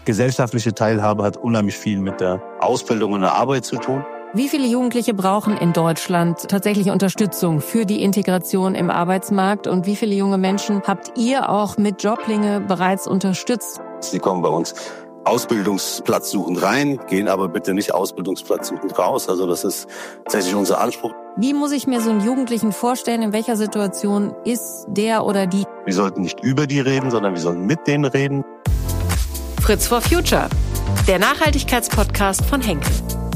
Gesellschaftliche Teilhabe hat unheimlich viel mit der Ausbildung und der Arbeit zu tun. Wie viele Jugendliche brauchen in Deutschland tatsächlich Unterstützung für die Integration im Arbeitsmarkt? Und wie viele junge Menschen habt ihr auch mit Joblinge bereits unterstützt? Sie kommen bei uns ausbildungsplatzsuchend rein, gehen aber bitte nicht ausbildungsplatzsuchend raus. Also das ist tatsächlich unser Anspruch. Wie muss ich mir so einen Jugendlichen vorstellen? In welcher Situation ist der oder die? Wir sollten nicht über die reden, sondern wir sollten mit denen reden. Fritz for Future, der Nachhaltigkeitspodcast von Henkel.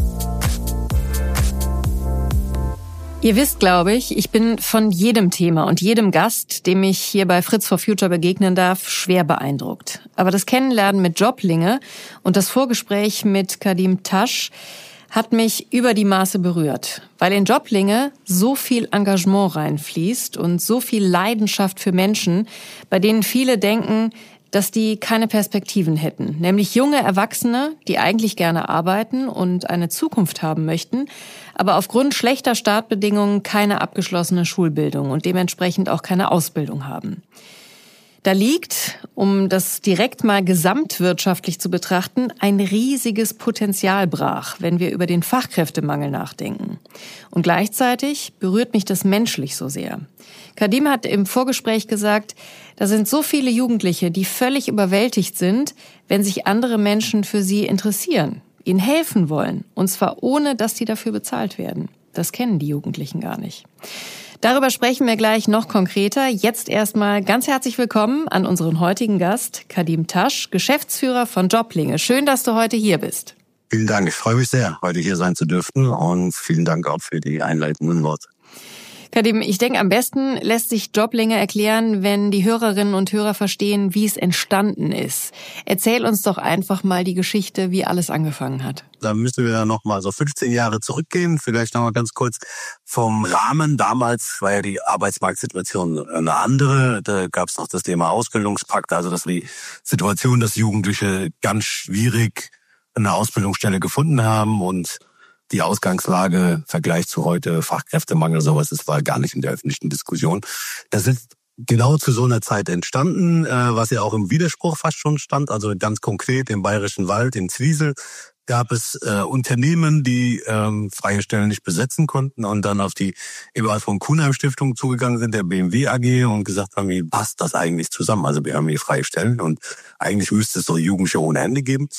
Ihr wisst, glaube ich bin von jedem Thema und jedem Gast, dem ich hier bei Fritz for Future begegnen darf, schwer beeindruckt. Aber das Kennenlernen mit Joblinge und das Vorgespräch mit Kadim Tasch hat mich über die Maße berührt, weil in Joblinge so viel Engagement reinfließt und so viel Leidenschaft für Menschen, bei denen viele denken, dass die keine Perspektiven hätten. Nämlich junge Erwachsene, die eigentlich gerne arbeiten und eine Zukunft haben möchten, aber aufgrund schlechter Startbedingungen keine abgeschlossene Schulbildung und dementsprechend auch keine Ausbildung haben. Da liegt, um das direkt mal gesamtwirtschaftlich zu betrachten, ein riesiges Potenzial brach, wenn wir über den Fachkräftemangel nachdenken. Und gleichzeitig berührt mich das menschlich so sehr. Kadim hat im Vorgespräch gesagt, da sind so viele Jugendliche, die völlig überwältigt sind, wenn sich andere Menschen für sie interessieren, ihnen helfen wollen, und zwar ohne, dass sie dafür bezahlt werden. Das kennen die Jugendlichen gar nicht. Darüber sprechen wir gleich noch konkreter. Jetzt erstmal ganz herzlich willkommen an unseren heutigen Gast, Kadim Tasch, Geschäftsführer von Joblinge. Schön, dass du heute hier bist. Vielen Dank, ich freue mich sehr, heute hier sein zu dürfen und vielen Dank auch für die einleitenden Worte. Kadim, ich denke, am besten lässt sich Joblinge erklären, wenn die Hörerinnen und Hörer verstehen, wie es entstanden ist. Erzähl uns doch einfach mal die Geschichte, wie alles angefangen hat. Da müssen wir noch mal so 15 Jahre zurückgehen. Vielleicht noch mal ganz kurz vom Rahmen. Damals war ja die Arbeitsmarktsituation eine andere. Da gab es noch das Thema Ausbildungspakt. Also das war die Situation, dass Jugendliche ganz schwierig eine Ausbildungsstelle gefunden haben und die Ausgangslage im Vergleich zu heute, Fachkräftemangel, sowas, das war gar nicht in der öffentlichen Diskussion. Das ist genau zu so einer Zeit entstanden, was ja auch im Widerspruch fast schon stand. Also ganz konkret im Bayerischen Wald, in Zwiesel, gab es Unternehmen, die freie Stellen nicht besetzen konnten und dann auf die Eberhard von Kuenheim Stiftung zugegangen sind, der BMW AG, und gesagt haben, wie passt das eigentlich zusammen? Also wir haben hier freie Stellen und eigentlich müsste es doch Jugendliche ohne Hände geben.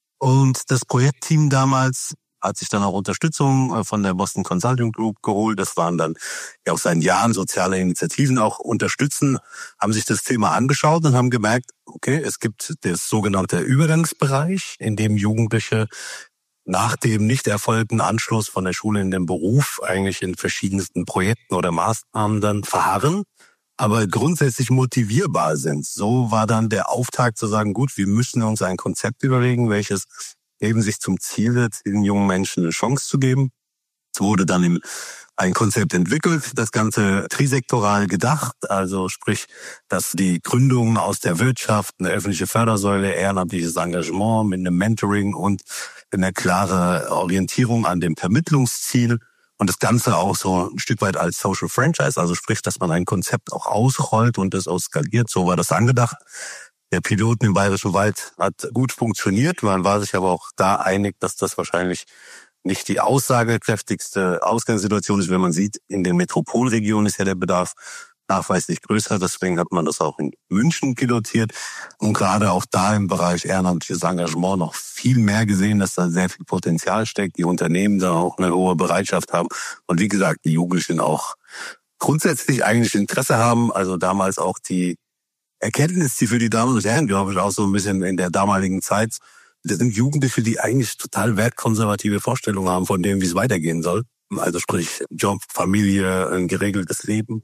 Und das Projektteam damals hat sich dann auch Unterstützung von der Boston Consulting Group geholt. Das waren dann ja auch seit Jahren soziale Initiativen auch unterstützen, haben sich das Thema angeschaut und haben gemerkt, okay, es gibt das sogenannte Übergangsbereich, in dem Jugendliche nach dem nicht erfolgten Anschluss von der Schule in den Beruf eigentlich in verschiedensten Projekten oder Maßnahmen dann verharren, aber grundsätzlich motivierbar sind. So war dann der Auftakt zu sagen, gut, wir müssen uns ein Konzept überlegen, welches eben sich zum Ziel setzt, den jungen Menschen eine Chance zu geben. Es wurde dann ein Konzept entwickelt, das Ganze trisektoral gedacht, also sprich, dass die Gründung aus der Wirtschaft, eine öffentliche Fördersäule, ehrenamtliches Engagement mit einem Mentoring und eine klare Orientierung an dem Vermittlungsziel und das Ganze auch so ein Stück weit als Social Franchise, also sprich, dass man ein Konzept auch ausrollt und das auch skaliert, so war das angedacht. Der Piloten im Bayerischen Wald hat gut funktioniert. Man war sich aber auch da einig, dass das wahrscheinlich nicht die aussagekräftigste Ausgangssituation ist. Wenn man sieht, in den Metropolregionen ist ja der Bedarf nachweislich größer. Deswegen hat man das auch in München pilotiert. Und gerade auch da im Bereich ehrenamtliches Engagement noch viel mehr gesehen, dass da sehr viel Potenzial steckt. Die Unternehmen da auch eine hohe Bereitschaft haben. Und wie gesagt, die Jugendlichen auch grundsätzlich eigentlich Interesse haben. Also damals auch die Erkenntnis, die für die Damen und Herren, glaube ich, auch so ein bisschen in der damaligen Zeit, das sind Jugendliche, die eigentlich total wertkonservative Vorstellungen haben von dem, wie es weitergehen soll. Also sprich Job, Familie, ein geregeltes Leben.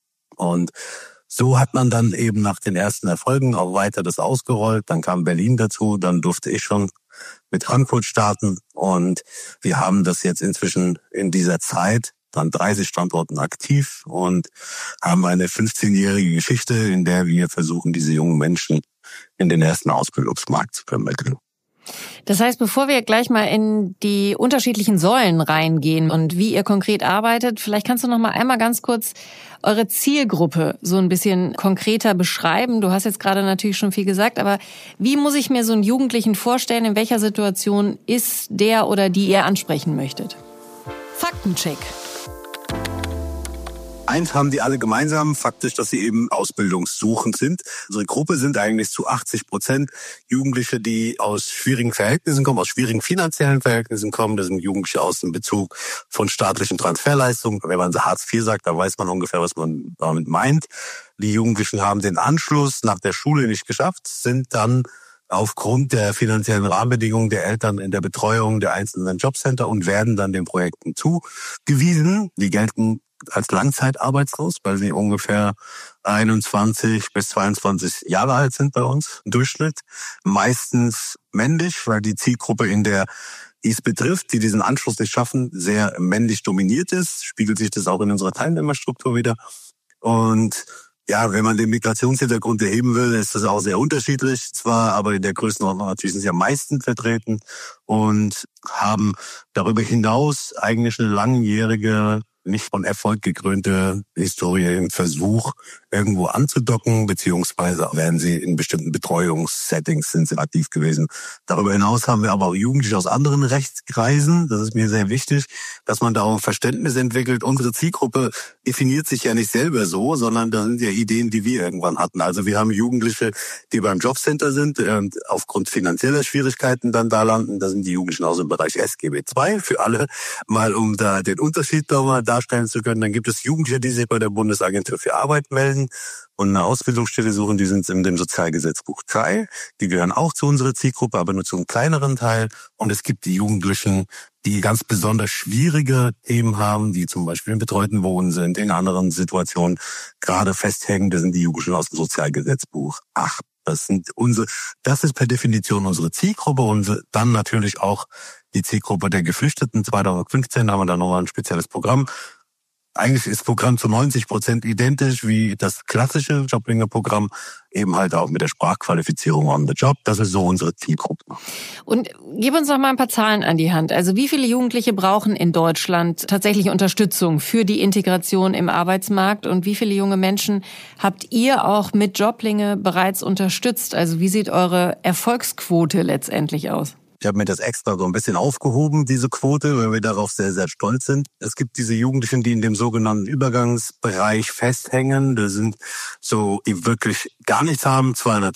Und so hat man dann eben nach den ersten Erfolgen auch weiter das ausgerollt. Dann kam Berlin dazu, dann durfte ich schon mit Frankfurt starten. Und wir haben das jetzt inzwischen in dieser Zeit an 30 Standorten aktiv und haben eine 15-jährige Geschichte, in der wir versuchen, diese jungen Menschen in den ersten Ausbildungsmarkt zu vermitteln. Das heißt, bevor wir gleich mal in die unterschiedlichen Säulen reingehen und wie ihr konkret arbeitet, vielleicht kannst du noch mal einmal ganz kurz eure Zielgruppe so ein bisschen konkreter beschreiben. Du hast jetzt gerade natürlich schon viel gesagt, aber wie muss ich mir so einen Jugendlichen vorstellen? In welcher Situation ist der oder die ihr ansprechen möchtet? Faktencheck. Eins haben die alle gemeinsam, faktisch, dass sie eben ausbildungssuchend sind. Unsere Gruppe sind eigentlich zu 80% Jugendliche, die aus schwierigen Verhältnissen kommen, aus schwierigen finanziellen Verhältnissen kommen. Das sind Jugendliche aus dem Bezug von staatlichen Transferleistungen. Wenn man Hartz IV sagt, dann weiß man ungefähr, was man damit meint. Die Jugendlichen haben den Anschluss nach der Schule nicht geschafft, sind dann aufgrund der finanziellen Rahmenbedingungen der Eltern in der Betreuung der einzelnen Jobcenter und werden dann den Projekten zugewiesen. Die gelten als langzeitarbeitslos, weil sie ungefähr 21 bis 22 Jahre alt sind bei uns im Durchschnitt. Meistens männlich, weil die Zielgruppe, in der es betrifft, die diesen Anschluss nicht schaffen, sehr männlich dominiert ist. Spiegelt sich das auch in unserer Teilnehmerstruktur wieder. Und ja, wenn man den Migrationshintergrund erheben will, ist das auch sehr unterschiedlich zwar, aber in der Größenordnung natürlich sind sie am meisten vertreten und haben darüber hinaus eigentlich eine langjährige, nicht von Erfolg gekrönte Historie im Versuch, irgendwo anzudocken, beziehungsweise werden sie in bestimmten Betreuungssettings sind sie aktiv gewesen. Darüber hinaus haben wir aber auch Jugendliche aus anderen Rechtskreisen. Das ist mir sehr wichtig, dass man da auch ein Verständnis entwickelt. Unsere Zielgruppe definiert sich ja nicht selber so, sondern das sind ja Ideen, die wir irgendwann hatten. Also wir haben Jugendliche, die beim Jobcenter sind und aufgrund finanzieller Schwierigkeiten dann da landen. Da sind die Jugendlichen aus dem Bereich SGB II für alle, mal um da den Unterschied nochmal darstellen zu können. Dann gibt es Jugendliche, die sich bei der Bundesagentur für Arbeit melden und eine Ausbildungsstelle suchen, die sind in dem Sozialgesetzbuch 3. Die gehören auch zu unserer Zielgruppe, aber nur zu einem kleineren Teil. Und es gibt die Jugendlichen, die ganz besonders schwierige Themen haben, die zum Beispiel in betreuten Wohnen sind, in anderen Situationen gerade festhängen. Das sind die Jugendlichen aus dem Sozialgesetzbuch 8. Das ist per Definition unsere Zielgruppe und dann natürlich auch die Zielgruppe der Geflüchteten. 2015 haben wir dann nochmal ein spezielles Programm. Eigentlich ist das Programm zu 90% identisch wie das klassische Jobbringer-Programm, eben halt auch mit der Sprachqualifizierung on the job. Das ist so unsere Zielgruppe. Und gib uns noch mal ein paar Zahlen an die Hand. Also wie viele Jugendliche brauchen in Deutschland tatsächlich Unterstützung für die Integration im Arbeitsmarkt? Und wie viele junge Menschen habt ihr auch mit Joblinge bereits unterstützt? Also wie sieht eure Erfolgsquote letztendlich aus? Ich habe mir das extra so ein bisschen aufgehoben, diese Quote, weil wir darauf sehr, sehr stolz sind. Es gibt diese Jugendlichen, die in dem sogenannten Übergangsbereich festhängen. Das sind so, die wirklich gar nichts haben,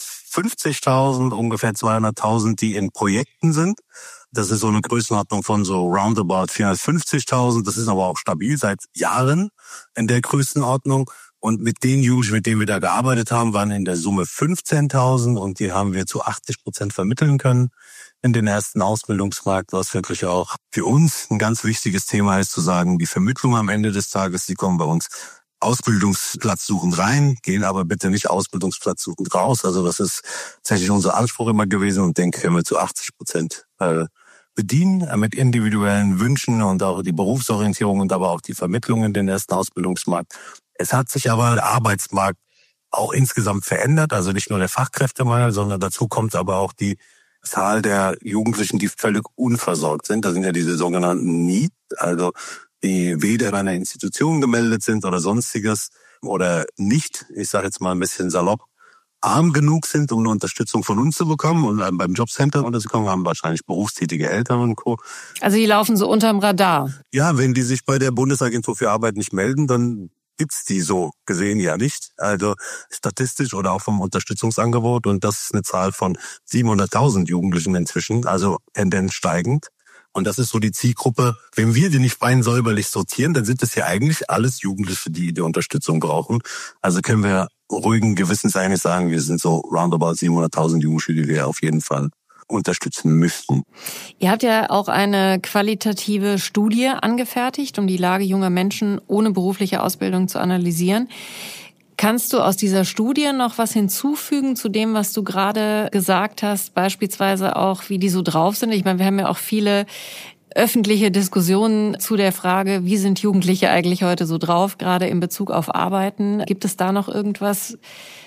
250.000, ungefähr 200.000, die in Projekten sind. Das ist so eine Größenordnung von so roundabout 450.000. Das ist aber auch stabil seit Jahren in der Größenordnung. Und mit den Jugendlichen, mit denen wir da gearbeitet haben, waren in der Summe 15.000 und die haben wir zu 80% vermitteln können in den ersten Ausbildungsmarkt, was wirklich auch für uns ein ganz wichtiges Thema ist, zu sagen, die Vermittlung am Ende des Tages, die kommen bei uns ausbildungsplatzsuchend rein, gehen aber bitte nicht ausbildungsplatzsuchend raus. Also das ist tatsächlich unser Anspruch immer gewesen und denke, können wir zu 80% bedienen mit individuellen Wünschen und auch die Berufsorientierung und aber auch die Vermittlung in den ersten Ausbildungsmarkt. Es hat sich aber der Arbeitsmarkt auch insgesamt verändert, also nicht nur der Fachkräftemangel, sondern dazu kommt aber auch die Zahl der Jugendlichen, die völlig unversorgt sind. Das sind ja diese sogenannten NEET, also die weder bei einer Institution gemeldet sind oder sonstiges oder nicht, ich sage jetzt mal ein bisschen salopp, arm genug sind, um eine Unterstützung von uns zu bekommen und beim Jobcenter unterzukommen, haben wahrscheinlich berufstätige Eltern und Co. Also die laufen so unterm Radar. Ja, wenn die sich bei der Bundesagentur für Arbeit nicht melden, dann gibt's die so gesehen ja nicht. Also statistisch oder auch vom Unterstützungsangebot. Und das ist eine Zahl von 700.000 Jugendlichen inzwischen, also Tendenz steigend. Und das ist so die Zielgruppe. Wenn wir die nicht fein säuberlich sortieren, dann sind es ja eigentlich alles Jugendliche, die die Unterstützung brauchen. Also können wir ruhigen Gewissens eigentlich sagen, wir sind so roundabout 700.000 Jugendliche, die wir auf jeden Fall unterstützen müssten. Ihr habt ja auch eine qualitative Studie angefertigt, um die Lage junger Menschen ohne berufliche Ausbildung zu analysieren. Kannst du aus dieser Studie noch was hinzufügen zu dem, was du gerade gesagt hast, beispielsweise auch, wie die so drauf sind? Ich meine, wir haben ja auch viele öffentliche Diskussionen zu der Frage, wie sind Jugendliche eigentlich heute so drauf, gerade in Bezug auf Arbeiten. Gibt es da noch irgendwas,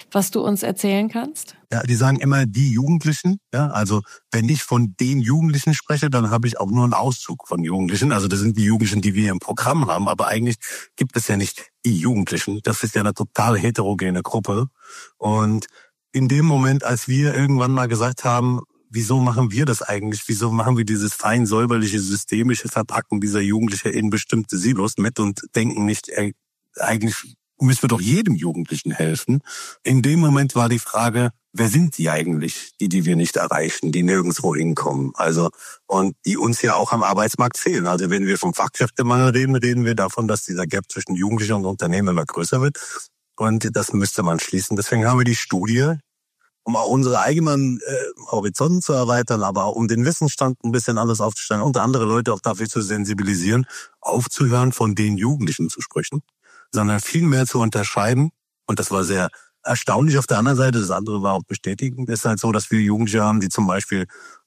was du uns erzählen kannst? Ja, die sagen immer die Jugendlichen. Ja, also wenn ich von den Jugendlichen spreche, dann habe ich auch nur einen Auszug von Jugendlichen. Also das sind die Jugendlichen, die wir im Programm haben. Aber eigentlich gibt es ja nicht die Jugendlichen. Das ist ja eine total heterogene Gruppe. Und in dem Moment, als wir irgendwann mal gesagt haben, wieso machen wir das eigentlich? Wieso machen wir dieses fein säuberliche, systemische Verpacken dieser Jugendlichen in bestimmte Silos mit und denken nicht, eigentlich müssen wir doch jedem Jugendlichen helfen. In dem Moment war die Frage, wer sind die eigentlich, die wir nicht erreichen, die nirgendwo hinkommen? Also, und die uns ja auch am Arbeitsmarkt fehlen. Also wenn wir vom Fachkräftemangel reden, reden wir davon, dass dieser Gap zwischen Jugendlichen und Unternehmen immer größer wird. Und das müsste man schließen. Deswegen haben wir die Studie, um auch unsere eigenen Horizonte zu erweitern, aber auch um den Wissensstand ein bisschen alles aufzustellen und andere Leute auch dafür zu sensibilisieren, aufzuhören, von den Jugendlichen zu sprechen, sondern viel mehr zu unterscheiden. Und das war sehr erstaunlich auf der anderen Seite. Das andere war auch bestätigend. Es ist halt so, dass wir Jugendliche haben, die zum Beispiel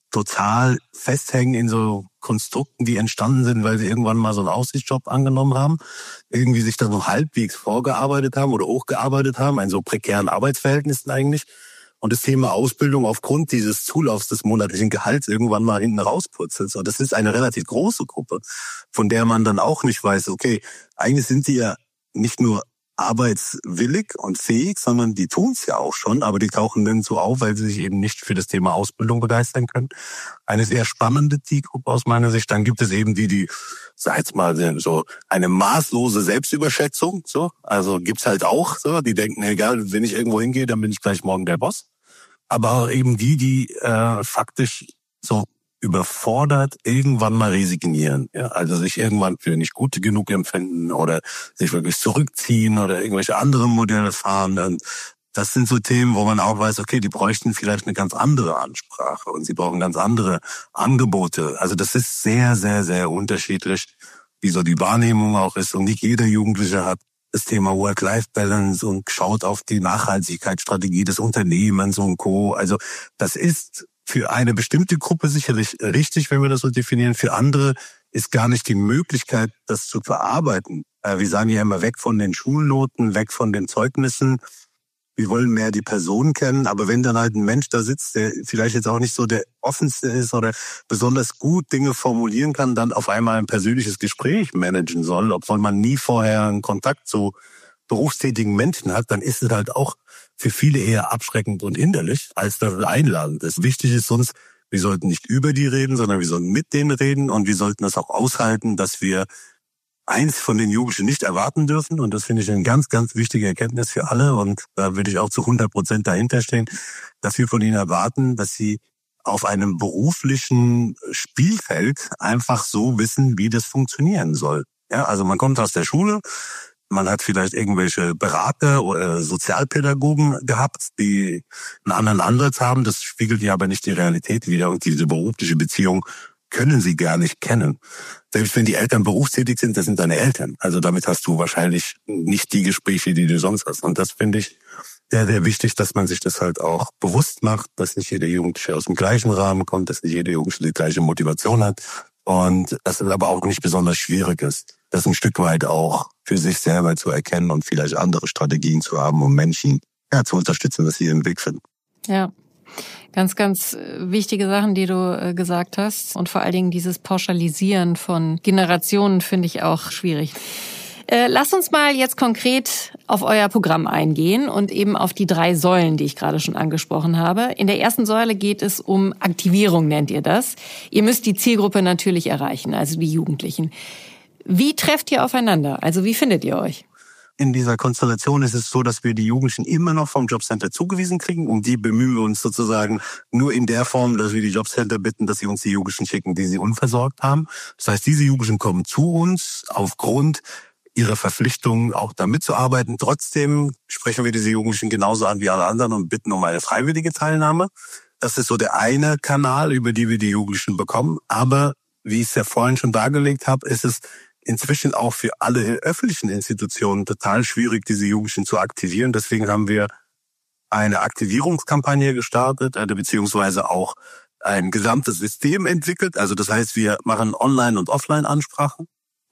total festhängen in so Konstrukten, die entstanden sind, weil sie irgendwann mal so einen Aussichtsjob angenommen haben, irgendwie sich da so halbwegs vorgearbeitet haben oder hochgearbeitet haben, in so prekären Arbeitsverhältnissen eigentlich. Und das Thema Ausbildung aufgrund dieses Zulaufs des monatlichen Gehalts irgendwann mal hinten rausputzelt. So, das ist eine relativ große Gruppe, von der man dann auch nicht weiß, okay, eigentlich sind die ja nicht nur arbeitswillig und fähig, sondern die tun es ja auch schon, aber die tauchen nirgendwo auf, weil sie sich eben nicht für das Thema Ausbildung begeistern können. Eine sehr spannende Zielgruppe aus meiner Sicht. Dann gibt es eben die, sag jetzt mal, so eine maßlose Selbstüberschätzung. So, also gibt's halt auch so, die denken, egal, wenn ich irgendwo hingehe, dann bin ich gleich morgen der Boss. Aber auch eben die faktisch so überfordert irgendwann mal resignieren, ja, also sich irgendwann für nicht gut genug empfinden oder sich wirklich zurückziehen oder irgendwelche anderen Modelle fahren. Und das sind so Themen, wo man auch weiß, okay, die bräuchten vielleicht eine ganz andere Ansprache und sie brauchen ganz andere Angebote. Also das ist sehr, sehr, sehr unterschiedlich, wie so die Wahrnehmung auch ist. Und nicht jeder Jugendliche hat das Thema Work-Life-Balance und schaut auf die Nachhaltigkeitsstrategie des Unternehmens und Co. Also das ist für eine bestimmte Gruppe sicherlich richtig, wenn wir das so definieren. Für andere ist gar nicht die Möglichkeit, das zu verarbeiten. Wir sagen ja immer, weg von den Schulnoten, weg von den Zeugnissen. Wir wollen mehr die Person kennen. Aber wenn dann halt ein Mensch da sitzt, der vielleicht jetzt auch nicht so der offenste ist oder besonders gut Dinge formulieren kann, dann auf einmal ein persönliches Gespräch managen soll, obwohl man nie vorher einen Kontakt zu berufstätigen Menschen hat, dann ist es halt auch für viele eher abschreckend und hinderlich, als das einladend ist. Wichtig ist uns, wir sollten nicht über die reden, sondern wir sollten mit denen reden und wir sollten das auch aushalten, dass wir eins von den Jugendlichen nicht erwarten dürfen. Und das finde ich eine ganz, ganz wichtige Erkenntnis für alle. Und da würde ich auch zu 100% dahinter stehen, dass wir von ihnen erwarten, dass sie auf einem beruflichen Spielfeld einfach so wissen, wie das funktionieren soll. Ja, also man kommt aus der Schule, man hat vielleicht irgendwelche Berater oder Sozialpädagogen gehabt, die einen anderen Ansatz haben. Das spiegelt ja aber nicht die Realität wider. Und diese berufliche Beziehung können sie gar nicht kennen. Selbst wenn die Eltern berufstätig sind, das sind deine Eltern. Also damit hast du wahrscheinlich nicht die Gespräche, die du sonst hast. Und das finde ich sehr, sehr wichtig, dass man sich das halt auch bewusst macht, dass nicht jeder Jugendliche aus dem gleichen Rahmen kommt, dass nicht jeder Jugendliche die gleiche Motivation hat. Und dass es aber auch nicht besonders schwierig ist, das ein Stück weit auch für sich selber zu erkennen und vielleicht andere Strategien zu haben, um Menschen zu unterstützen, dass sie ihren Weg finden. Ja, ganz, ganz wichtige Sachen, die du gesagt hast. Und vor allen Dingen dieses Pauschalisieren von Generationen finde ich auch schwierig. Lass uns mal jetzt konkret auf euer Programm eingehen und eben auf die 3 Säulen, die ich gerade schon angesprochen habe. In der ersten Säule geht es um Aktivierung, nennt ihr das. Ihr müsst die Zielgruppe natürlich erreichen, also die Jugendlichen. Wie trefft ihr aufeinander? Also wie findet ihr euch? In dieser Konstellation ist es so, dass wir die Jugendlichen immer noch vom Jobcenter zugewiesen kriegen. Um die bemühen wir uns sozusagen nur in der Form, dass wir die Jobcenter bitten, dass sie uns die Jugendlichen schicken, die sie unversorgt haben. Das heißt, diese Jugendlichen kommen zu uns aufgrund ihrer Verpflichtung, auch da mitzuarbeiten. Trotzdem sprechen wir diese Jugendlichen genauso an wie alle anderen und bitten um eine freiwillige Teilnahme. Das ist so der eine Kanal, über die wir die Jugendlichen bekommen. Aber wie ich es ja vorhin schon dargelegt habe, ist es inzwischen auch für alle öffentlichen Institutionen total schwierig, diese Jugendlichen zu aktivieren. Deswegen haben wir eine Aktivierungskampagne gestartet, beziehungsweise auch ein gesamtes System entwickelt. Also das heißt, wir machen Online- und Offline-Ansprachen.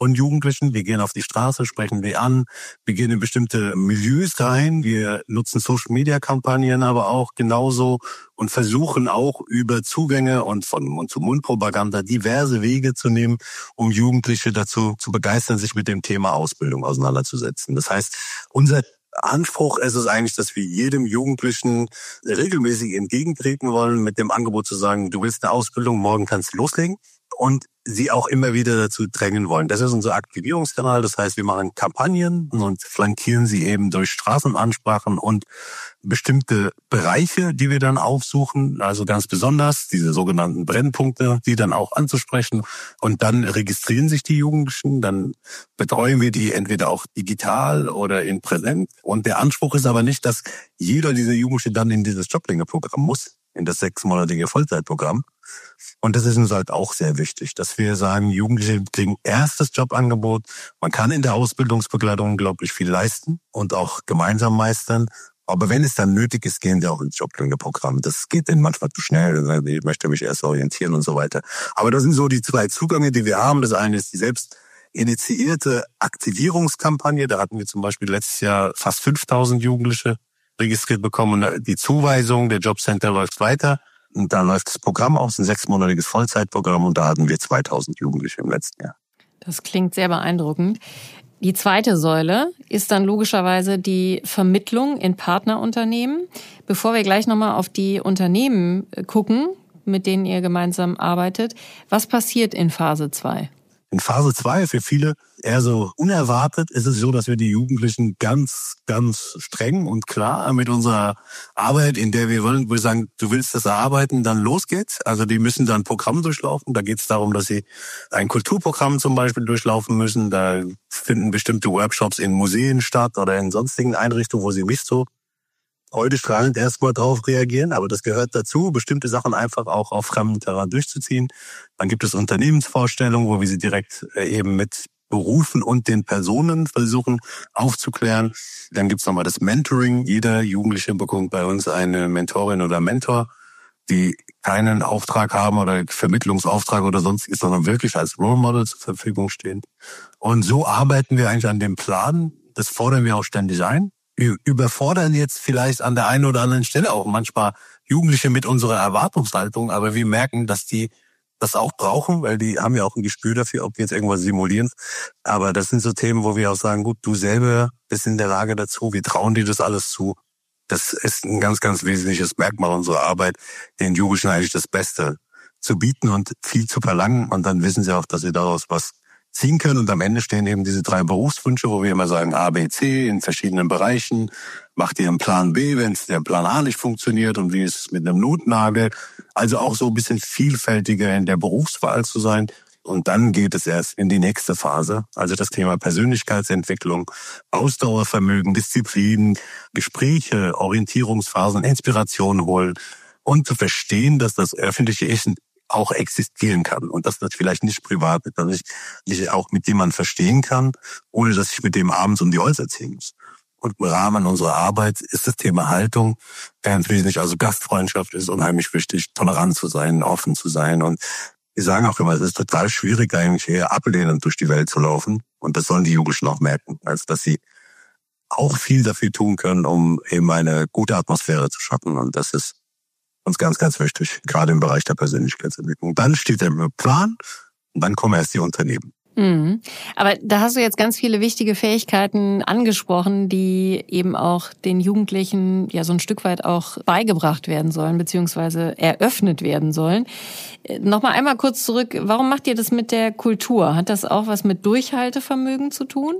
und Jugendlichen. Wir gehen auf die Straße, sprechen die an. Wir gehen in bestimmte Milieus rein. Wir nutzen Social-Media-Kampagnen aber auch genauso und versuchen auch über Zugänge und von Mund-zu-Mund-Propaganda diverse Wege zu nehmen, um Jugendliche dazu zu begeistern, sich mit dem Thema Ausbildung auseinanderzusetzen. Das heißt, unser Anspruch ist es eigentlich, dass wir jedem Jugendlichen regelmäßig entgegentreten wollen, mit dem Angebot zu sagen, du willst eine Ausbildung, morgen kannst du loslegen, und sie auch immer wieder dazu drängen wollen. Das ist unser Aktivierungskanal. Das heißt, wir machen Kampagnen und flankieren sie eben durch Straßenansprachen und bestimmte Bereiche, die wir dann aufsuchen. Also ganz besonders diese sogenannten Brennpunkte, die dann auch anzusprechen. Und dann registrieren sich die Jugendlichen. Dann betreuen wir die entweder auch digital oder in Präsenz. Und der Anspruch ist aber nicht, dass jeder dieser Jugendliche dann in dieses Joblinge-Programm muss, in das 6-monatige Vollzeitprogramm. Und das ist uns halt auch sehr wichtig, dass wir sagen, Jugendliche kriegen erst das Jobangebot. Man kann in der Ausbildungsbegleitung unglaublich viel leisten und auch gemeinsam meistern. Aber wenn es dann nötig ist, gehen wir auch ins Joblinge-Programm. Das geht dann manchmal zu schnell. Ich möchte mich erst orientieren und so weiter. Aber das sind so die 2 Zugänge, die wir haben. Das eine ist die selbst initiierte Aktivierungskampagne. Da hatten wir zum Beispiel letztes Jahr fast 5000 Jugendliche registriert bekommen. Und die Zuweisung der Jobcenter läuft weiter. Und da läuft das Programm aus, ein 6-monatiges Vollzeitprogramm, und da hatten wir 2000 Jugendliche im letzten Jahr. Das klingt sehr beeindruckend. Die zweite Säule ist dann logischerweise die Vermittlung in Partnerunternehmen. Bevor wir gleich nochmal auf die Unternehmen gucken, mit denen ihr gemeinsam arbeitet, was passiert in Phase 2? In Phase 2, für viele eher so unerwartet, ist es so, dass wir die Jugendlichen ganz, ganz streng und klar mit unserer Arbeit, in der wir wollen, wo wir sagen, du willst das erarbeiten, dann los geht's. Also die müssen dann ein Programm durchlaufen. Da geht es darum, dass sie ein Kulturprogramm zum Beispiel durchlaufen müssen. Da finden bestimmte Workshops in Museen statt oder in sonstigen Einrichtungen, wo sie nicht so heute strahlend erstmal drauf reagieren, aber das gehört dazu, bestimmte Sachen einfach auch auf fremdem Terrain durchzuziehen. Dann gibt es Unternehmensvorstellungen, wo wir sie direkt eben mit Berufen und den Personen versuchen aufzuklären. Dann gibt es nochmal das Mentoring. Jeder Jugendliche bekommt bei uns eine Mentorin oder Mentor, die keinen Auftrag haben oder Vermittlungsauftrag oder sonstiges, sondern wirklich als Role Model zur Verfügung stehen. Und so arbeiten wir eigentlich an dem Plan. Das fordern wir auch ständig ein. Wir überfordern jetzt vielleicht an der einen oder anderen Stelle auch manchmal Jugendliche mit unserer Erwartungshaltung, aber wir merken, dass die das auch brauchen, weil die haben ja auch ein Gespür dafür, ob wir jetzt irgendwas simulieren. Aber das sind so Themen, wo wir auch sagen, gut, du selber bist in der Lage dazu, wir trauen dir das alles zu. Das ist ein ganz, ganz wesentliches Merkmal unserer Arbeit, den Jugendlichen eigentlich das Beste zu bieten und viel zu verlangen. Und dann wissen sie auch, dass sie daraus was ziehen können. Und am Ende stehen eben diese 3 Berufswünsche, wo wir immer sagen, A, B, C in verschiedenen Bereichen. Macht ihr einen Plan B, wenn es der Plan A nicht funktioniert, und wie ist es mit einem Notnagel? Also auch so ein bisschen vielfältiger in der Berufswahl zu sein. Und dann geht es erst in die nächste Phase. Also das Thema Persönlichkeitsentwicklung, Ausdauervermögen, Disziplin, Gespräche, Orientierungsphasen, Inspiration holen und zu verstehen, dass das öffentliche Ich auch existieren kann und dass das vielleicht nicht privat ist, dass ich auch mit jemandem verstehen kann, ohne dass ich mit dem abends um die Häuser ziehen muss. Und im Rahmen unserer Arbeit ist das Thema Haltung ganz wesentlich. Also Gastfreundschaft ist unheimlich wichtig, tolerant zu sein, offen zu sein. Und wir sagen auch immer, es ist total schwierig, eigentlich eher ablehnend durch die Welt zu laufen. Und das sollen die Jugendlichen auch merken, als dass sie auch viel dafür tun können, um eben eine gute Atmosphäre zu schaffen. Und das ist uns ganz, ganz wichtig, gerade im Bereich der Persönlichkeitsentwicklung. Dann steht der Plan und dann kommen erst die Unternehmen. Mhm. Aber da hast du jetzt ganz viele wichtige Fähigkeiten angesprochen, die eben auch den Jugendlichen ja so ein Stück weit auch beigebracht werden sollen, beziehungsweise eröffnet werden sollen. Nochmal einmal kurz zurück, warum macht ihr das mit der Kultur? Hat das auch was mit Durchhaltevermögen zu tun?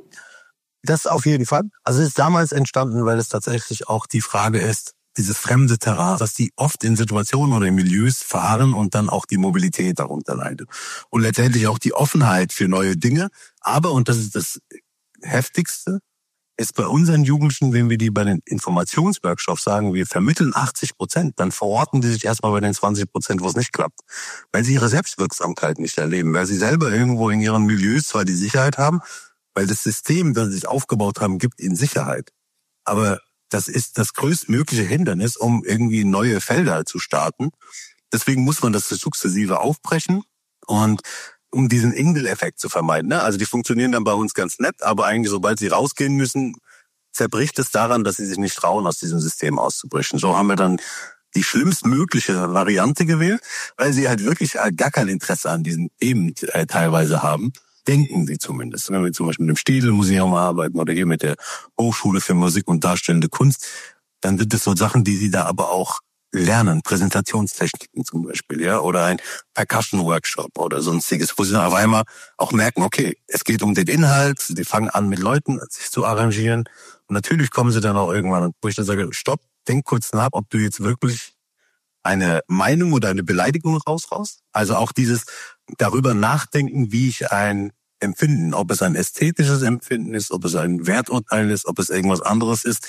Das auf jeden Fall. Also es ist damals entstanden, weil es tatsächlich auch die Frage ist, dieses fremde Terrain, dass die oft in Situationen oder in Milieus fahren und dann auch die Mobilität darunter leidet. Und letztendlich auch die Offenheit für neue Dinge. Aber, und das ist das Heftigste, ist bei unseren Jugendlichen, wenn wir die bei den Informationsworkshops sagen, wir vermitteln 80%, dann verorten die sich erstmal bei den 20%, wo es nicht klappt. Weil sie ihre Selbstwirksamkeit nicht erleben, weil sie selber irgendwo in ihren Milieus zwar die Sicherheit haben, weil das System, das sie sich aufgebaut haben, gibt ihnen Sicherheit. Aber das ist das größtmögliche Hindernis, um irgendwie neue Felder zu starten. Deswegen muss man das sukzessive aufbrechen. Und um diesen Ingel-Effekt zu vermeiden. Ne? Also die funktionieren dann bei uns ganz nett, aber eigentlich, sobald sie rausgehen müssen, zerbricht es daran, dass sie sich nicht trauen, aus diesem System auszubrechen. So haben wir dann die schlimmstmögliche Variante gewählt, weil sie halt wirklich gar kein Interesse an diesen Themen teilweise haben. Denken sie zumindest. Wenn wir zum Beispiel mit dem Städel-Museum arbeiten oder hier mit der Hochschule für Musik und Darstellende Kunst, dann sind es so Sachen, die sie da aber auch lernen. Präsentationstechniken zum Beispiel, ja, oder ein Percussion-Workshop oder sonstiges, wo sie dann auf einmal auch merken, okay, es geht um den Inhalt, sie fangen an mit Leuten sich zu arrangieren und natürlich kommen sie dann auch irgendwann, wo ich dann sage, stopp, denk kurz nach, ob du jetzt wirklich eine Meinung oder eine Beleidigung raushaust. Also auch dieses darüber nachdenken, wie ich ein Empfinden, ob es ein ästhetisches Empfinden ist, ob es ein Werturteil ist, ob es irgendwas anderes ist,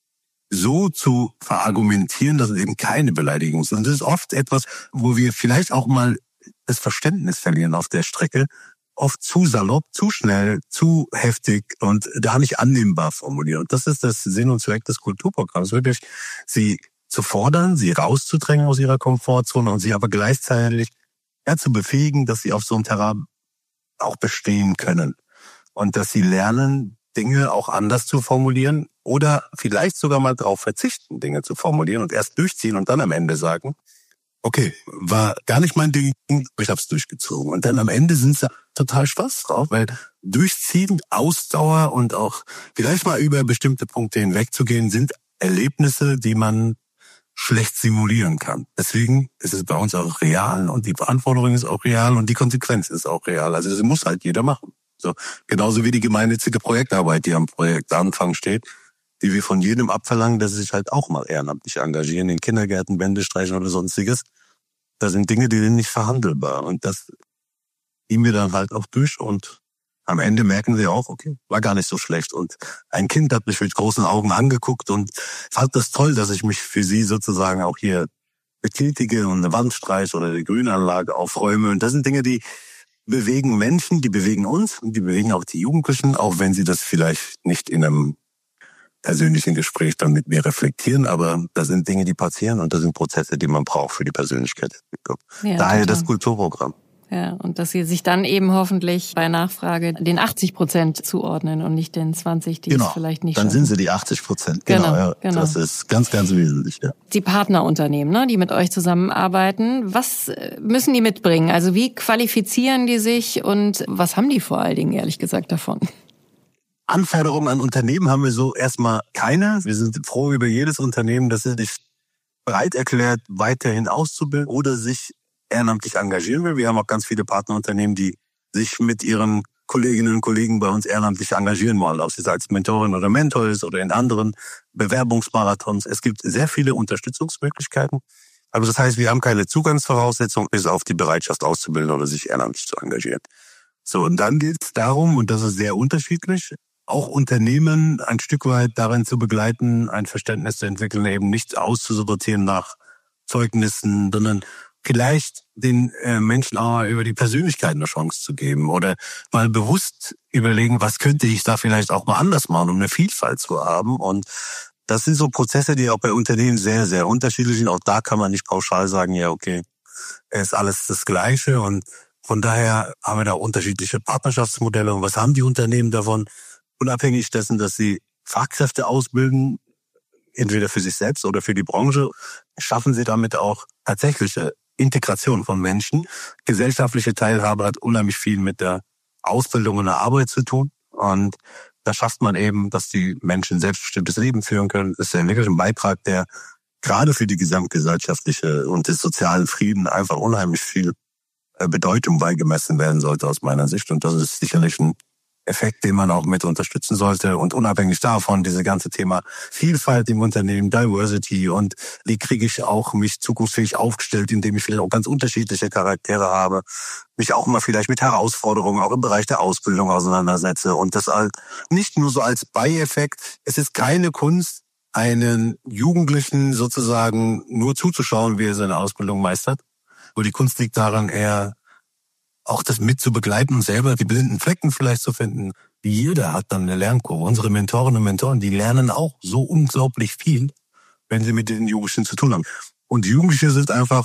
so zu verargumentieren, dass es eben keine Beleidigung ist. Und das ist oft etwas, wo wir vielleicht auch mal das Verständnis verlieren auf der Strecke, oft zu salopp, zu schnell, zu heftig und da nicht annehmbar formulieren. Und das ist das Sinn und Zweck des Kulturprogramms, wirklich sie zu fordern, sie rauszudrängen aus ihrer Komfortzone und sie aber gleichzeitig zu befähigen, dass sie auf so einem Terrain auch bestehen können. Und dass sie lernen, Dinge auch anders zu formulieren oder vielleicht sogar mal darauf verzichten, Dinge zu formulieren und erst durchziehen und dann am Ende sagen, okay, war gar nicht mein Ding, ich hab's durchgezogen. Und dann am Ende sind sie total Spaß drauf, weil durchziehen, Ausdauer und auch vielleicht mal über bestimmte Punkte hinwegzugehen, sind Erlebnisse, die man schlecht simulieren kann. Deswegen ist es bei uns auch real und die Verantwortung ist auch real und die Konsequenz ist auch real. Also das muss halt jeder machen. So, genauso wie die gemeinnützige Projektarbeit, die am Projektanfang steht, die wir von jedem abverlangen, dass sie sich halt auch mal ehrenamtlich engagieren, in Kindergärten, Bände streichen oder sonstiges. Das sind Dinge, die sind nicht verhandelbar. Und das ziehen wir dann halt auch durch und am Ende merken sie auch, okay, war gar nicht so schlecht. Und ein Kind hat mich mit großen Augen angeguckt und fand das toll, dass ich mich für sie sozusagen auch hier betätige und eine Wand streiche oder die Grünanlage aufräume. Und das sind Dinge, die bewegen Menschen, die bewegen uns und die bewegen auch die Jugendlichen, auch wenn sie das vielleicht nicht in einem persönlichen Gespräch dann mit mir reflektieren, aber das sind Dinge, die passieren und das sind Prozesse, die man braucht für die Persönlichkeitsentwicklung. Ja, daher total. Das Kulturprogramm. Ja, und dass sie sich dann eben hoffentlich bei Nachfrage den 80% zuordnen und nicht den 20%, die es vielleicht nicht dann schaffen. Sind sie die 80%. Genau. Das ist ganz, ganz wesentlich. Ja. Die Partnerunternehmen, ne, die mit euch zusammenarbeiten, was müssen die mitbringen? Also wie qualifizieren die sich und was haben die vor allen Dingen, ehrlich gesagt, davon? Anforderungen an Unternehmen haben wir so erstmal keine. Wir sind froh über jedes Unternehmen, das sich bereit erklärt, weiterhin auszubilden oder sich ehrenamtlich engagieren will. Wir haben auch ganz viele Partnerunternehmen, die sich mit ihren Kolleginnen und Kollegen bei uns ehrenamtlich engagieren wollen, ob es als Mentorin oder Mentor ist oder in anderen Bewerbungsmarathons. Es gibt sehr viele Unterstützungsmöglichkeiten. Also das heißt, wir haben keine Zugangsvoraussetzung bis auf die Bereitschaft auszubilden oder sich ehrenamtlich zu engagieren. So, und dann geht es darum, und das ist sehr unterschiedlich, auch Unternehmen ein Stück weit darin zu begleiten, ein Verständnis zu entwickeln, eben nicht auszusortieren nach Zeugnissen, sondern vielleicht den Menschen auch über die Persönlichkeit eine Chance zu geben oder mal bewusst überlegen, was könnte ich da vielleicht auch mal anders machen, um eine Vielfalt zu haben. Und das sind so Prozesse, die auch bei Unternehmen sehr, sehr unterschiedlich sind. Auch da kann man nicht pauschal sagen, ja, okay, ist alles das Gleiche. Und von daher haben wir da unterschiedliche Partnerschaftsmodelle. Und was haben die Unternehmen davon? Unabhängig dessen, dass sie Fachkräfte ausbilden, entweder für sich selbst oder für die Branche, schaffen sie damit auch tatsächliche Integration von Menschen. Gesellschaftliche Teilhabe hat unheimlich viel mit der Ausbildung und der Arbeit zu tun. Und da schafft man eben, dass die Menschen ein selbstbestimmtes Leben führen können. Das ist ja wirklich ein Beitrag, der gerade für die gesamtgesellschaftliche und den sozialen Frieden einfach unheimlich viel Bedeutung beigemessen werden sollte aus meiner Sicht. Und das ist sicherlich ein Effekt, den man auch mit unterstützen sollte. Und unabhängig davon, diese ganze Thema Vielfalt im Unternehmen, Diversity und wie kriege ich auch mich zukunftsfähig aufgestellt, indem ich vielleicht auch ganz unterschiedliche Charaktere habe, mich auch mal vielleicht mit Herausforderungen auch im Bereich der Ausbildung auseinandersetze. Und das halt nicht nur so als Beieffekt. Es ist keine Kunst, einen Jugendlichen sozusagen nur zuzuschauen, wie er seine Ausbildung meistert. Wo die Kunst liegt daran, eher auch das mit zu begleiten und selber die blinden Flecken vielleicht zu finden. Jeder hat dann eine Lernkurve. Unsere Mentorinnen und Mentoren, die lernen auch so unglaublich viel, wenn sie mit den Jugendlichen zu tun haben. Und die Jugendlichen sind einfach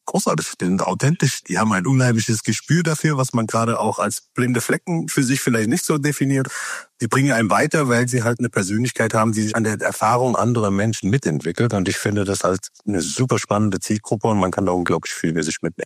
großartig, die sind authentisch, die haben ein unheimliches Gespür dafür, was man gerade auch als blinde Flecken für sich vielleicht nicht so definiert. Die bringen einen weiter, weil sie halt eine Persönlichkeit haben, die sich an der Erfahrung anderer Menschen mitentwickelt. Und ich finde das halt eine super spannende Zielgruppe und man kann da unglaublich viel für sich mitnehmen.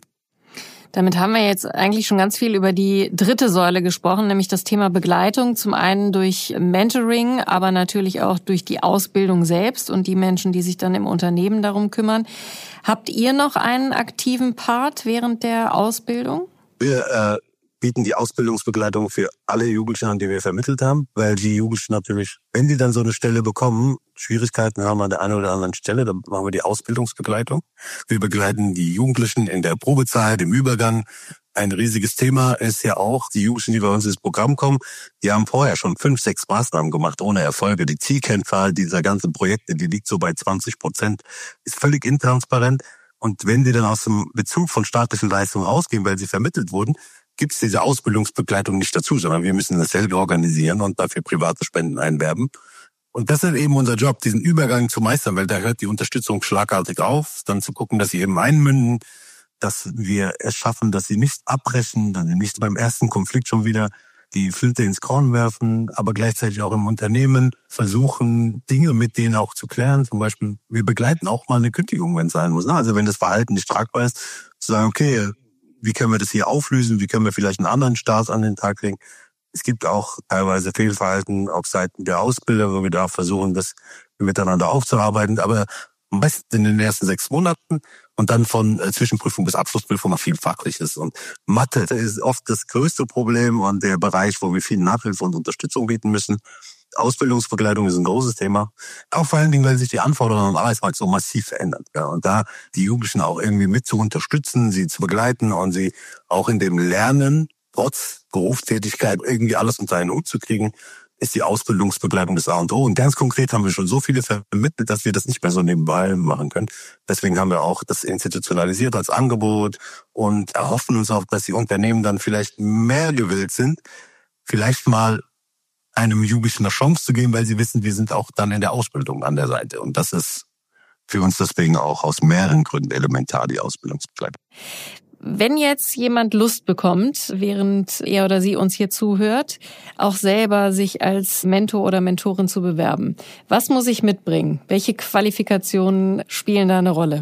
Damit haben wir jetzt eigentlich schon ganz viel über die dritte Säule gesprochen, nämlich das Thema Begleitung. Zum einen durch Mentoring, aber natürlich auch durch die Ausbildung selbst und die Menschen, die sich dann im Unternehmen darum kümmern. Habt ihr noch einen aktiven Part während der Ausbildung? Wir bieten die Ausbildungsbegleitung für alle Jugendlichen an, die wir vermittelt haben, weil die Jugendlichen natürlich, wenn die dann so eine Stelle bekommen, Schwierigkeiten haben an der einen oder anderen Stelle, dann machen wir die Ausbildungsbegleitung. Wir begleiten die Jugendlichen in der Probezeit, im Übergang. Ein riesiges Thema ist ja auch, die Jugendlichen, die bei uns ins Programm kommen, die haben vorher schon 5, 6 Maßnahmen gemacht, ohne Erfolge. Die Zielkennzahl dieser ganzen Projekte, die liegt so bei 20%, ist völlig intransparent. Und wenn die dann aus dem Bezug von staatlichen Leistungen rausgehen, weil sie vermittelt wurden, gibt es diese Ausbildungsbegleitung nicht dazu, sondern wir müssen das selber organisieren und dafür private Spenden einwerben. Und das ist eben unser Job, diesen Übergang zu meistern, weil da hört die Unterstützung schlagartig auf, dann zu gucken, dass sie eben einmünden, dass wir es schaffen, dass sie nicht abbrechen, dass sie nicht beim ersten Konflikt schon wieder die Flinte ins Korn werfen, aber gleichzeitig auch im Unternehmen versuchen, Dinge mit denen auch zu klären. Zum Beispiel, wir begleiten auch mal eine Kündigung, wenn es sein muss. Also wenn das Verhalten nicht tragbar ist, zu sagen, okay, wie können wir das hier auflösen? Wie können wir vielleicht einen anderen Start an den Tag legen? Es gibt auch teilweise Fehlverhalten auf Seiten der Ausbilder, wo wir da versuchen, das miteinander aufzuarbeiten. Aber am besten in den ersten 6 Monaten und dann von Zwischenprüfung bis Abschlussprüfung noch viel Fachliches. Und Mathe ist oft das größte Problem und der Bereich, wo wir viel Nachhilfe und Unterstützung bieten müssen. Ausbildungsbegleitung ist ein großes Thema. Auch vor allen Dingen, weil sich die Anforderungen am Arbeitsmarkt so massiv verändern. Ja, und da die Jugendlichen auch irgendwie mit zu unterstützen, sie zu begleiten und sie auch in dem Lernen, trotz Berufstätigkeit, irgendwie alles unter einen Hut zu kriegen, ist die Ausbildungsbegleitung das A und O. Und ganz konkret haben wir schon so viele vermittelt, dass wir das nicht mehr so nebenbei machen können. Deswegen haben wir auch das institutionalisiert als Angebot und erhoffen uns auch, dass die Unternehmen dann vielleicht mehr gewillt sind, vielleicht mal einem Jugendlichen eine Chance zu geben, weil sie wissen, wir sind auch dann in der Ausbildung an der Seite. Und das ist für uns deswegen auch aus mehreren Gründen elementar, die Ausbildungsbegleitung. Wenn jetzt jemand Lust bekommt, während er oder sie uns hier zuhört, auch selber sich als Mentor oder Mentorin zu bewerben, was muss ich mitbringen? Welche Qualifikationen spielen da eine Rolle?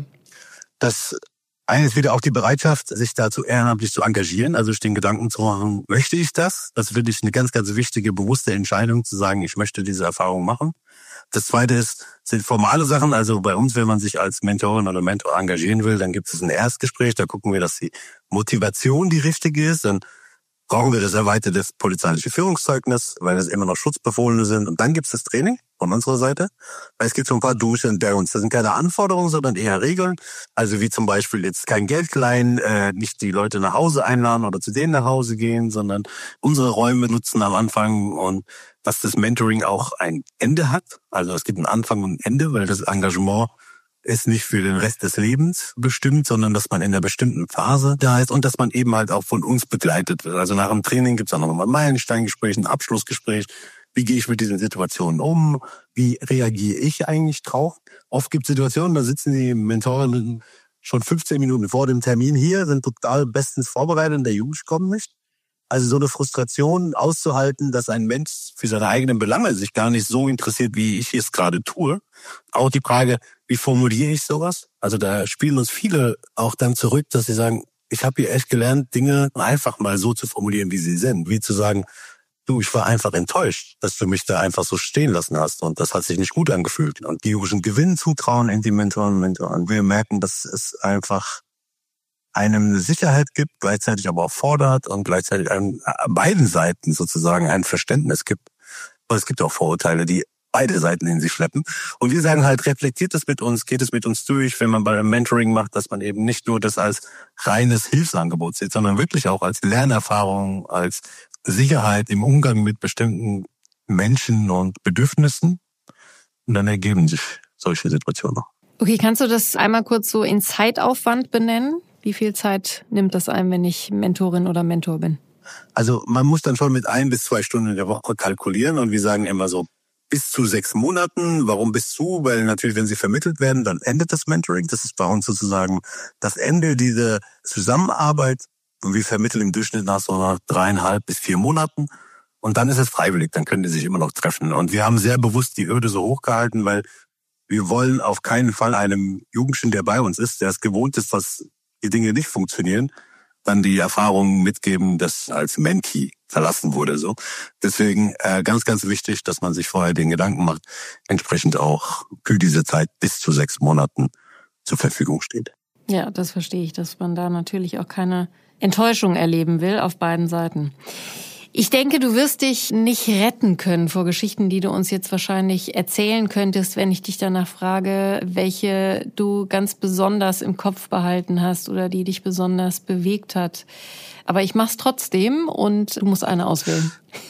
Das eine ist wieder auch die Bereitschaft, sich dazu ehrenamtlich zu engagieren, also sich den Gedanken zu machen, möchte ich das? Das finde ich eine ganz, ganz wichtige, bewusste Entscheidung, zu sagen, ich möchte diese Erfahrung machen. Das zweite sind formale Sachen. Also bei uns, wenn man sich als Mentorin oder Mentor engagieren will, dann gibt es ein Erstgespräch. Da gucken wir, dass die Motivation die richtige ist. Dann brauchen wir das erweiterte polizeiliche Führungszeugnis, weil das immer noch Schutzbefohlene sind. Und dann gibt es das Training von unserer Seite. Weil es gibt so ein paar Do's und Don'ts. Das sind keine Anforderungen, sondern eher Regeln. Also wie zum Beispiel jetzt kein Geld leihen, nicht die Leute nach Hause einladen oder zu denen nach Hause gehen, sondern unsere Räume nutzen am Anfang und dass das Mentoring auch ein Ende hat. Also es gibt einen Anfang und ein Ende, weil das Engagement ist nicht für den Rest des Lebens bestimmt, sondern dass man in einer bestimmten Phase da ist und dass man eben halt auch von uns begleitet wird. Also nach dem Training gibt es auch noch mal ein Meilensteingespräch, ein Abschlussgespräch. Wie gehe ich mit diesen Situationen um? Wie reagiere ich eigentlich drauf? Oft gibt es Situationen, da sitzen die Mentorinnen schon 15 Minuten vor dem Termin hier, sind total bestens vorbereitet und der Junge kommt nicht. Also so eine Frustration auszuhalten, dass ein Mensch für seine eigenen Belange sich gar nicht so interessiert, wie ich es gerade tue. Auch die Frage, wie formuliere ich sowas? Also da spielen uns viele auch dann zurück, dass sie sagen, ich habe hier echt gelernt, Dinge einfach mal so zu formulieren, wie sie sind. Wie zu sagen, du, ich war einfach enttäuscht, dass du mich da einfach so stehen lassen hast und das hat sich nicht gut angefühlt. Und die Jugendlichen Gewinn zutrauen in die Mentoren. Wir merken, dass es einfach einem eine Sicherheit gibt, gleichzeitig aber auch fordert und gleichzeitig beiden Seiten sozusagen ein Verständnis gibt. Aber es gibt auch Vorurteile, die beide Seiten in sich schleppen. Und wir sagen halt, reflektiert es mit uns, geht es mit uns durch, wenn man bei einem Mentoring macht, dass man eben nicht nur das als reines Hilfsangebot sieht, sondern wirklich auch als Lernerfahrung, als Sicherheit im Umgang mit bestimmten Menschen und Bedürfnissen. Und dann ergeben sich solche Situationen. Okay, kannst du das einmal kurz so in Zeitaufwand benennen? Wie viel Zeit nimmt das ein, wenn ich Mentorin oder Mentor bin? Also man muss dann schon mit 1 bis 2 Stunden in der Woche kalkulieren und wir sagen immer so bis zu 6 Monaten. Warum bis zu? Weil natürlich, wenn sie vermittelt werden, dann endet das Mentoring. Das ist bei uns sozusagen das Ende dieser Zusammenarbeit. Und wir vermitteln im Durchschnitt nach so 3,5 bis 4 Monaten. Und dann ist es freiwillig, dann können die sich immer noch treffen. Und wir haben sehr bewusst die Hürde so hoch gehalten, weil wir wollen auf keinen Fall einem Jugendlichen, der bei uns ist, der es gewohnt ist, dass die Dinge nicht funktionieren, dann die Erfahrung mitgeben, dass als Mentee verlassen wurde. So. Deswegen ganz, ganz wichtig, dass man sich vorher den Gedanken macht, entsprechend auch für diese Zeit bis zu 6 Monaten zur Verfügung steht. Ja, das verstehe ich, dass man da natürlich auch keine Enttäuschung erleben will auf beiden Seiten. Ich denke, du wirst dich nicht retten können vor Geschichten, die du uns jetzt wahrscheinlich erzählen könntest, wenn ich dich danach frage, welche du ganz besonders im Kopf behalten hast oder die dich besonders bewegt hat. Aber ich mach's trotzdem und du musst eine auswählen.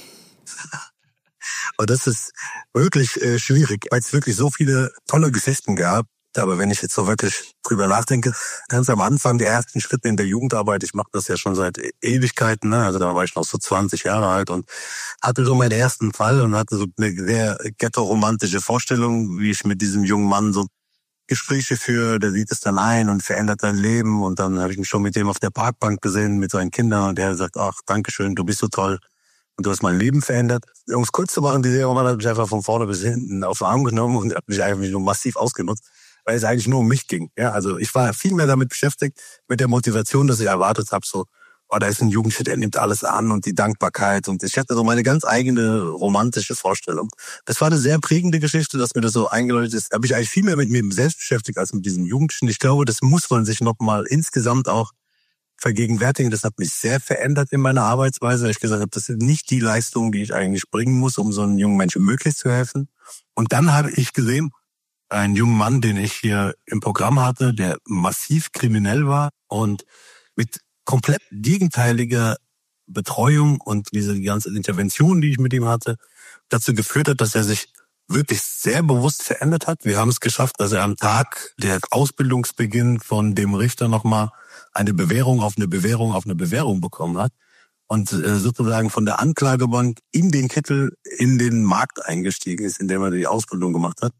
Und das ist wirklich schwierig, weil es wirklich so viele tolle Geschichten gab. Aber wenn ich jetzt so wirklich drüber nachdenke, ganz am Anfang der ersten Schritte in der Jugendarbeit, ich mache das ja schon seit Ewigkeiten, ne? Also da war ich noch so 20 Jahre alt und hatte so meinen ersten Fall und hatte so eine sehr ghetto-romantische Vorstellung, wie ich mit diesem jungen Mann so Gespräche führe. Der sieht es dann ein und verändert sein Leben. Und dann habe ich mich schon mit dem auf der Parkbank gesehen, mit seinen Kindern. Und der sagt, ach, Dankeschön, du bist so toll. Und du hast mein Leben verändert. Um es kurz zu machen, dieser junge Mann hat mich einfach von vorne bis hinten auf den Arm genommen und hat mich einfach nur massiv ausgenutzt, weil es eigentlich nur um mich ging. Ja, also ich war viel mehr damit beschäftigt, mit der Motivation, dass ich erwartet habe, so, oh, da ist ein Jugendlicher, der nimmt alles an und die Dankbarkeit. Und ich hatte so meine ganz eigene romantische Vorstellung. Das war eine sehr prägende Geschichte, dass mir das so eingeläutet ist. Da habe ich eigentlich viel mehr mit mir selbst beschäftigt als mit diesem Jugendlichen. Ich glaube, das muss man sich nochmal insgesamt auch vergegenwärtigen. Das hat mich sehr verändert in meiner Arbeitsweise, weil ich gesagt habe, das sind nicht die Leistungen, die ich eigentlich bringen muss, um so einem jungen Menschen möglichst zu helfen. Und dann habe ich gesehen, einen jungen Mann, den ich hier im Programm hatte, der massiv kriminell war und mit komplett gegenteiliger Betreuung und diese ganze Intervention, die ich mit ihm hatte, dazu geführt hat, dass er sich wirklich sehr bewusst verändert hat. Wir haben es geschafft, dass er am Tag der Ausbildungsbeginn von dem Richter nochmal eine Bewährung auf eine Bewährung auf eine Bewährung bekommen hat und sozusagen von der Anklagebank in den Kittel in den Markt eingestiegen ist, in dem er die Ausbildung gemacht hat.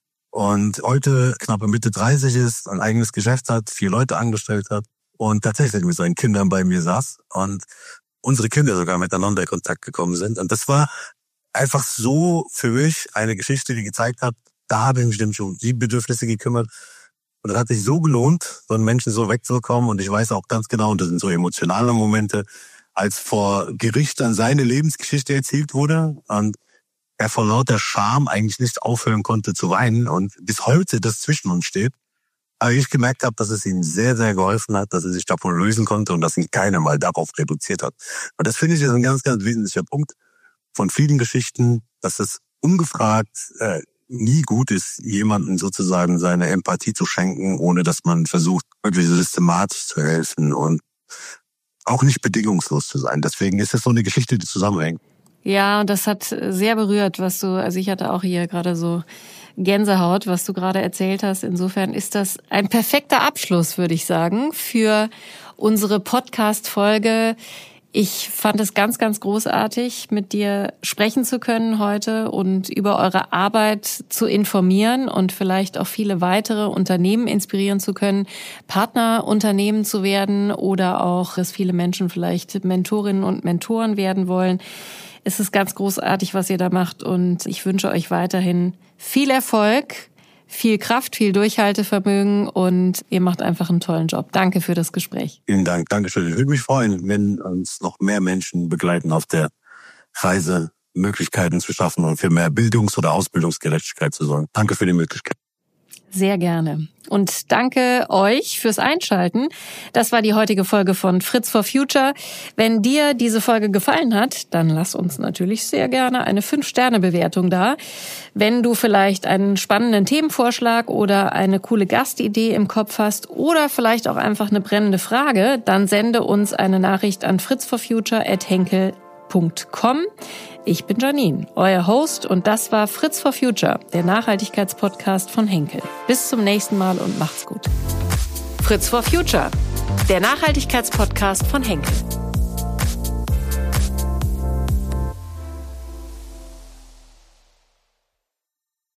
Und heute knappe Mitte 30 ist, ein eigenes Geschäft hat, 4 Leute angestellt hat und tatsächlich mit seinen Kindern bei mir saß und unsere Kinder sogar miteinander in Kontakt gekommen sind. Und das war einfach so für mich eine Geschichte, die gezeigt hat, da habe ich mich nämlich um die Bedürfnisse gekümmert. Und das hat sich so gelohnt, so einen Menschen so wegzubekommen. Und ich weiß auch ganz genau, und das sind so emotionale Momente, als vor Gericht dann seine Lebensgeschichte erzählt wurde und er vor lauter Scham eigentlich nicht aufhören konnte zu weinen und bis heute das zwischen uns steht. Aber ich gemerkt habe, dass es ihm sehr, sehr geholfen hat, dass er sich davon lösen konnte und dass ihn keiner mal darauf reduziert hat. Und das finde ich ist ein ganz, ganz wesentlicher Punkt von vielen Geschichten, dass es ungefragt nie gut ist, jemandem sozusagen seine Empathie zu schenken, ohne dass man versucht, wirklich systematisch zu helfen und auch nicht bedingungslos zu sein. Deswegen ist es so eine Geschichte, die zusammenhängt. Ja, und das hat sehr berührt, also ich hatte auch hier gerade so Gänsehaut, was du gerade erzählt hast. Insofern ist das ein perfekter Abschluss, würde ich sagen, für unsere Podcast-Folge. Ich fand es ganz, ganz großartig, mit dir sprechen zu können heute und über eure Arbeit zu informieren und vielleicht auch viele weitere Unternehmen inspirieren zu können, Partnerunternehmen zu werden oder auch, dass viele Menschen vielleicht Mentorinnen und Mentoren werden wollen. Es ist ganz großartig, was ihr da macht und ich wünsche euch weiterhin viel Erfolg, viel Kraft, viel Durchhaltevermögen und ihr macht einfach einen tollen Job. Danke für das Gespräch. Vielen Dank, Dankeschön. Ich würde mich freuen, wenn uns noch mehr Menschen begleiten auf der Reise, Möglichkeiten zu schaffen und für mehr Bildungs- oder Ausbildungsgerechtigkeit zu sorgen. Danke für die Möglichkeit. Sehr gerne. Und danke euch fürs Einschalten. Das war die heutige Folge von Fritz for Future. Wenn dir diese Folge gefallen hat, dann lass uns natürlich sehr gerne eine 5-Sterne-Bewertung da. Wenn du vielleicht einen spannenden Themenvorschlag oder eine coole Gastidee im Kopf hast oder vielleicht auch einfach eine brennende Frage, dann sende uns eine Nachricht an fritzforfuture@henkel.com. Ich bin Janine, euer Host und das war Fritz for Future, der Nachhaltigkeitspodcast von Henkel. Bis zum nächsten Mal und macht's gut. Fritz for Future, der Nachhaltigkeitspodcast von Henkel.